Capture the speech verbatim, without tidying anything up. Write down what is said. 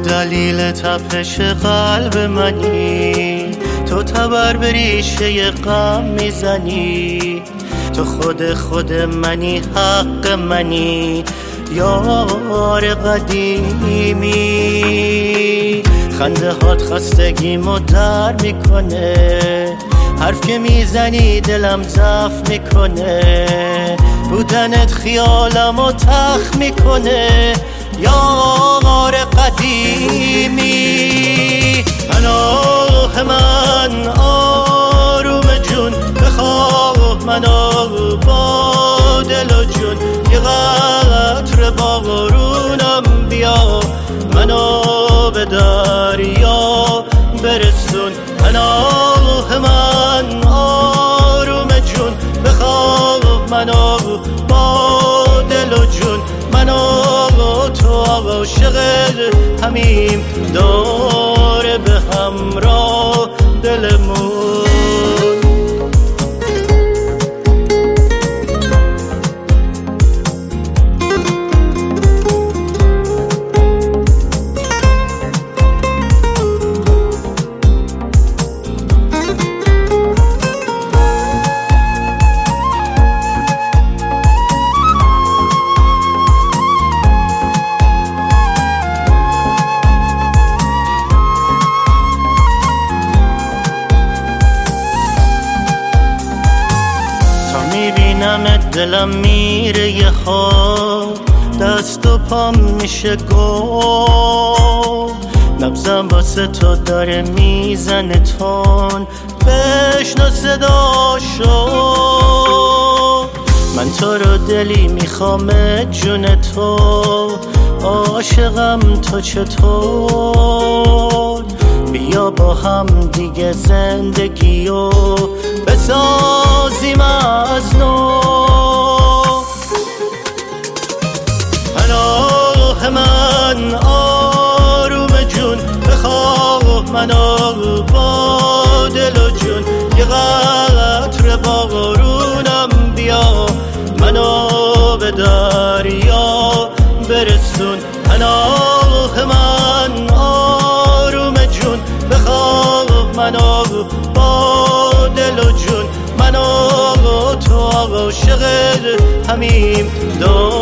دلیل تپش قلب منی، تو تبر به ریشه غم میزنی، تو خود خود منی، حق منی، یار قدیمی. خنده هات خستگیمو در میکنه، حرف که میزنی دلم ضعف میکنه، بودنت خیالمو تخ میکنه، یار قدیمی. پناه من آروم جون، بخواه منو با دل و جون، یه قطره بارونم بیا، منو به دریا برسون. پناه من آروم جون، بخواه منو با دل و جون، منو تو عاشق همیم، داره به همراه دلمون. میبینمت دلم میره یه خواب، دست و پام میشه گم، نبضم واسه تو داره میزنه تون، بشنو صداشو. من تو رو دلی میخوام جون تو، عاشقم تو چطور؟ بیا با هم دیگه زندگیو بسازیم از نو. پناه من آروم جون، بخواه منو با دل و جون، یه قطره بارونم بیا، منو به دریا برسون. پناه من آروم جون، بخواه منو با دل و جون، منو تو عاشق همیم، دو